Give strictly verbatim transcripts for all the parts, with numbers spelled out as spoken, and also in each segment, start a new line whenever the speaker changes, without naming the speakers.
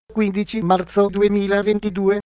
quindici marzo duemilaventidue.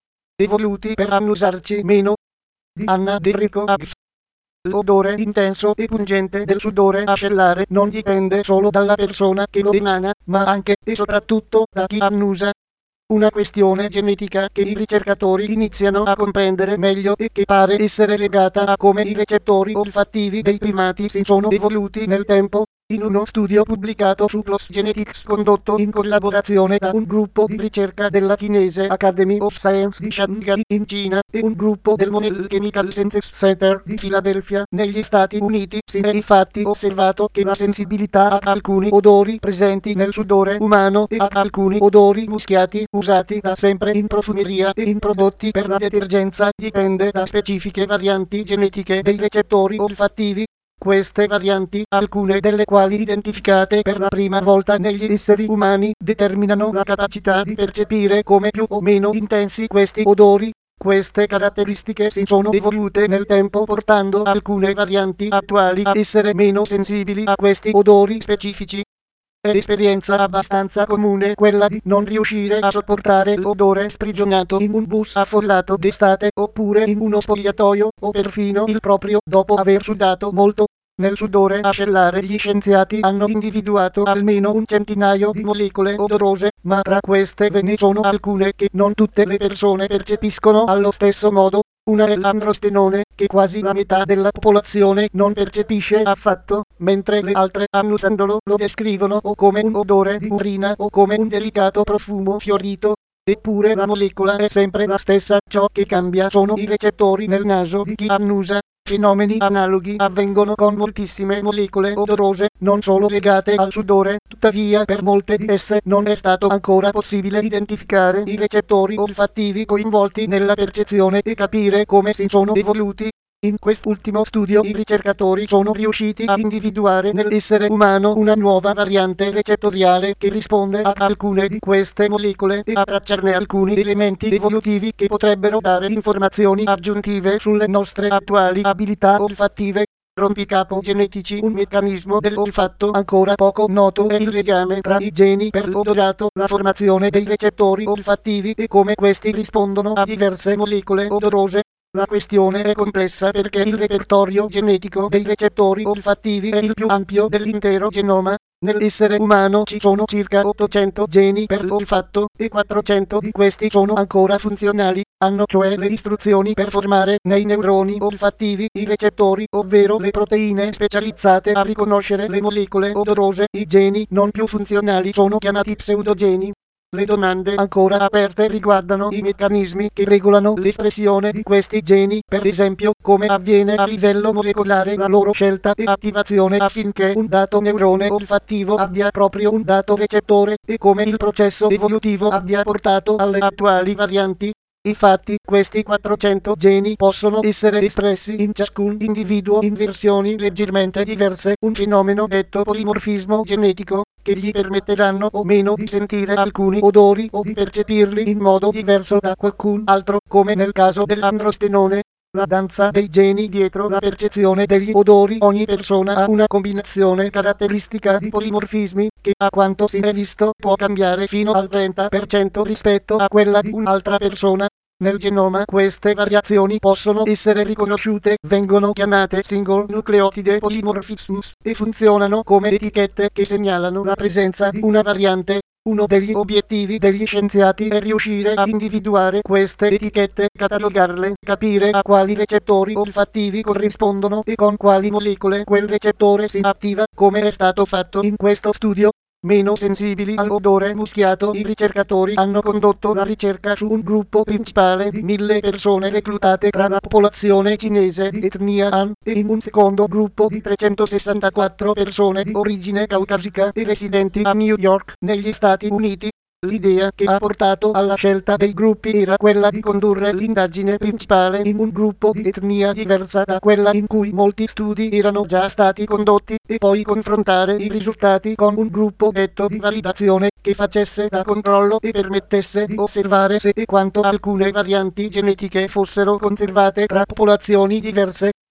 Evoluti per annusarci meno. Di Anna Enrico Agf. L'odore intenso e pungente del sudore ascellare non dipende solo dalla persona che lo emana, ma anche e soprattutto da chi annusa. Una questione genetica che i ricercatori iniziano a comprendere meglio e che pare essere legata a come i recettori olfattivi dei primati si sono evoluti nel tempo. In uno studio pubblicato su PLOS Genetics condotto in collaborazione da un gruppo di ricerca della Chinese Academy of Science di Shanghai in Cina e un gruppo del Monell Chemical Sciences Center di Philadelphia negli Stati Uniti, si è infatti osservato che la sensibilità a alcuni odori presenti nel sudore umano e a alcuni odori muschiati usati da sempre in profumeria e in prodotti per la detergenza dipende da specifiche varianti genetiche dei recettori olfattivi. Queste varianti, alcune delle quali identificate per la prima volta negli esseri umani, determinano la capacità di percepire come più o meno intensi questi odori. Queste caratteristiche si sono evolute nel tempo portando alcune varianti attuali a essere meno sensibili a questi odori specifici. È esperienza abbastanza comune quella di non riuscire a sopportare l'odore sprigionato in un bus affollato d'estate oppure in uno spogliatoio o perfino il proprio dopo aver sudato molto. Nel sudore ascellare gli scienziati hanno individuato almeno un centinaio di molecole odorose, ma tra queste ve ne sono alcune che non tutte le persone percepiscono allo stesso modo. Una è l'androstenone, che quasi la metà della popolazione non percepisce affatto, mentre le altre, annusandolo, lo descrivono o come un odore di urina o come un delicato profumo fiorito. Eppure la molecola è sempre la stessa, ciò che cambia sono i recettori nel naso di chi annusa. Fenomeni analoghi avvengono con moltissime molecole odorose, non solo legate al sudore, tuttavia per molte di esse non è stato ancora possibile identificare i recettori olfattivi coinvolti nella percezione e capire come si sono evoluti. In quest'ultimo studio i ricercatori sono riusciti a individuare nell'essere umano una nuova variante recettoriale che risponde a alcune di queste molecole e a tracciarne alcuni elementi evolutivi che potrebbero dare informazioni aggiuntive sulle nostre attuali abilità olfattive. Rompicapo genetici. Un meccanismo dell'olfatto ancora poco noto è il legame tra i geni per l'odorato, la formazione dei recettori olfattivi e come questi rispondono a diverse molecole odorose. La questione è complessa perché il repertorio genetico dei recettori olfattivi è il più ampio dell'intero genoma. Nell'essere umano ci sono circa ottocento geni per l'olfatto e quattrocento di questi sono ancora funzionali, hanno cioè le istruzioni per formare nei neuroni olfattivi i recettori, ovvero le proteine specializzate a riconoscere le molecole odorose. I geni non più funzionali sono chiamati pseudogeni. Le domande ancora aperte riguardano i meccanismi che regolano l'espressione di questi geni, per esempio, come avviene a livello molecolare la loro scelta e attivazione affinché un dato neurone olfattivo abbia proprio un dato recettore, e come il processo evolutivo abbia portato alle attuali varianti. Infatti, questi quattrocento geni possono essere espressi in ciascun individuo in versioni leggermente diverse, un fenomeno detto polimorfismo genetico, che gli permetteranno o meno di sentire alcuni odori o di percepirli in modo diverso da qualcun altro, come nel caso dell'androstenone. La danza dei geni dietro la percezione degli odori. Ogni persona ha una combinazione caratteristica di polimorfismi, che a quanto si è visto può cambiare fino al trenta per cento rispetto a quella di un'altra persona. Nel genoma queste variazioni possono essere riconosciute, vengono chiamate single nucleotide polymorphisms e funzionano come etichette che segnalano la presenza di una variante. Uno degli obiettivi degli scienziati è riuscire a individuare queste etichette, catalogarle, capire a quali recettori olfattivi corrispondono e con quali molecole quel recettore si attiva, come è stato fatto in questo studio. Meno sensibili all'odore muschiato, i ricercatori hanno condotto la ricerca su un gruppo principale di mille persone reclutate tra la popolazione cinese di etnia Han e in un secondo gruppo di trecentosessantaquattro persone di origine caucasica e residenti a New York, negli Stati Uniti. L'idea che ha portato alla scelta dei gruppi era quella di condurre l'indagine principale in un gruppo di etnia diversa da quella in cui molti studi erano già stati condotti, e poi confrontare i risultati con un gruppo detto di validazione, che facesse da controllo e permettesse di osservare se e quanto alcune varianti genetiche fossero conservate tra popolazioni diverse.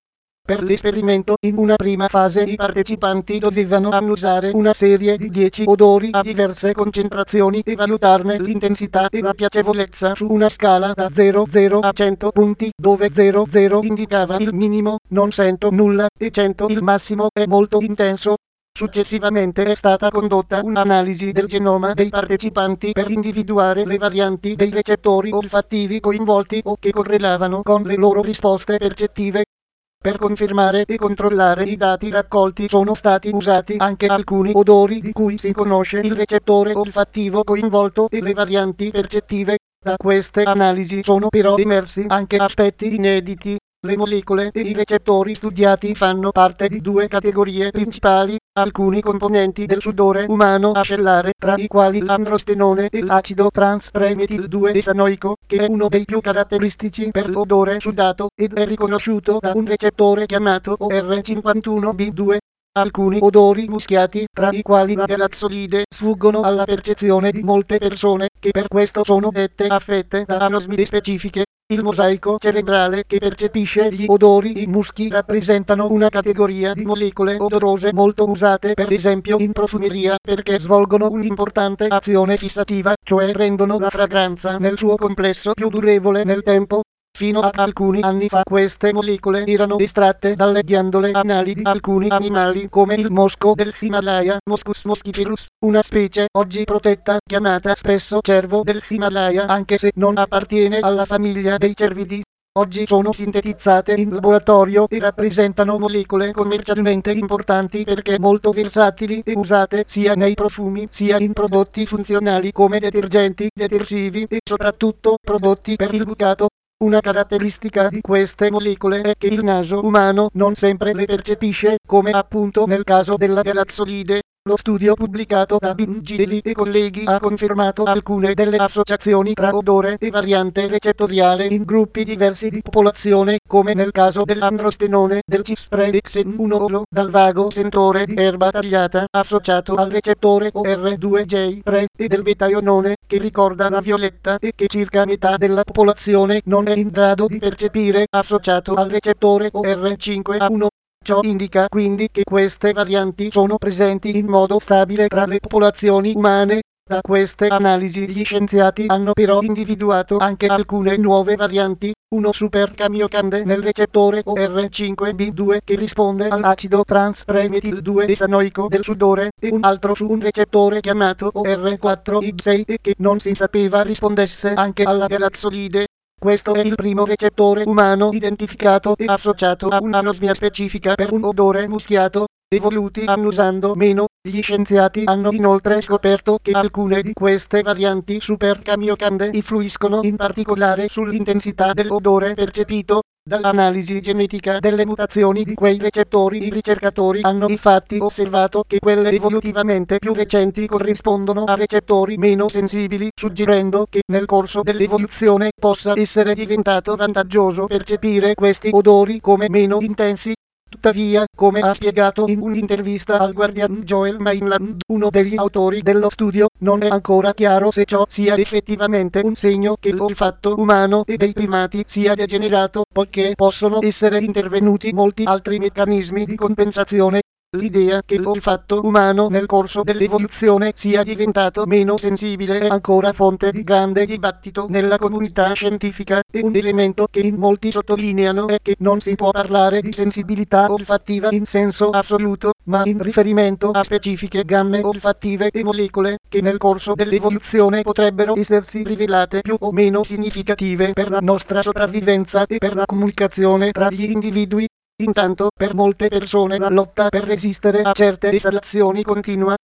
Per l'esperimento, in una prima fase i partecipanti dovevano annusare una serie di dieci odori a diverse concentrazioni e valutarne l'intensità e la piacevolezza su una scala da zero zero a cento punti, dove zero zero indicava il minimo, non sento nulla, e cento il massimo, è molto intenso. Successivamente è stata condotta un'analisi del genoma dei partecipanti per individuare le varianti dei recettori olfattivi coinvolti o che correlavano con le loro risposte percettive. Per confermare e controllare i dati raccolti sono stati usati anche alcuni odori di cui si conosce il recettore olfattivo coinvolto e le varianti percettive. Da queste analisi sono però emersi anche aspetti inediti. Le molecole e i recettori studiati fanno parte di due categorie principali: alcuni componenti del sudore umano ascellare, tra i quali l'androstenone e l'acido trans tre metil due esanoico, che è uno dei più caratteristici per l'odore sudato ed è riconosciuto da un recettore chiamato O R cinquantuno B due. Alcuni odori muschiati, tra i quali la galaxolide, sfuggono alla percezione di molte persone, che per questo sono dette affette da anosmie specifiche. Il mosaico cerebrale che percepisce gli odori, i muschi, rappresentano una categoria di molecole odorose molto usate per esempio in profumeria, perché svolgono un'importante azione fissativa, cioè rendono la fragranza nel suo complesso più durevole nel tempo. Fino a alcuni anni fa queste molecole erano estratte dalle ghiandole anali di alcuni animali come il mosco dell'Himalaya, Moschus moschiferus, una specie oggi protetta chiamata spesso cervo dell'Himalaya anche se non appartiene alla famiglia dei cervidi. Oggi sono sintetizzate in laboratorio e rappresentano molecole commercialmente importanti perché molto versatili e usate sia nei profumi sia in prodotti funzionali come detergenti, detersivi e soprattutto prodotti per il bucato. Una caratteristica di queste molecole è che il naso umano non sempre le percepisce, come appunto nel caso della galaxolide. Lo studio pubblicato da Bingeli e colleghi ha confermato alcune delle associazioni tra odore e variante recettoriale in gruppi diversi di popolazione, come nel caso dell'androstenone, del cis tre xen uno o dal vago sentore di erba tagliata associato al recettore O R due J tre e del betaionone, che ricorda la violetta e che circa metà della popolazione non è in grado di percepire, associato al recettore O R cinque A uno. Ciò indica quindi che queste varianti sono presenti in modo stabile tra le popolazioni umane. Da queste analisi gli scienziati hanno però individuato anche alcune nuove varianti, uno super camiocande nel recettore O R cinque B due che risponde all'acido trans tre metil due esanoico del sudore, e un altro su un recettore chiamato O R quattro I sei e che non si sapeva rispondesse anche alla galaxolide. Questo è il primo recettore umano identificato e associato a un'anosmia specifica per un odore muschiato. Evoluti annusando meno, gli scienziati hanno inoltre scoperto che alcune di queste varianti super camiocande influiscono in particolare sull'intensità dell'odore percepito. Dall'analisi genetica delle mutazioni di quei recettori i ricercatori hanno infatti osservato che quelle evolutivamente più recenti corrispondono a recettori meno sensibili, suggerendo che nel corso dell'evoluzione possa essere diventato vantaggioso percepire questi odori come meno intensi. Tuttavia, come ha spiegato in un'intervista al Guardian Joel Mainland, uno degli autori dello studio, non è ancora chiaro se ciò sia effettivamente un segno che l'olfatto umano e dei primati sia degenerato, poiché possono essere intervenuti molti altri meccanismi di compensazione. L'idea che l'olfatto umano nel corso dell'evoluzione sia diventato meno sensibile è ancora fonte di grande dibattito nella comunità scientifica, e un elemento che in molti sottolineano è che non si può parlare di sensibilità olfattiva in senso assoluto, ma in riferimento a specifiche gamme olfattive e molecole che nel corso dell'evoluzione potrebbero essersi rivelate più o meno significative per la nostra sopravvivenza e per la comunicazione tra gli individui. Intanto, per molte persone la lotta per resistere a certe esalazioni continua.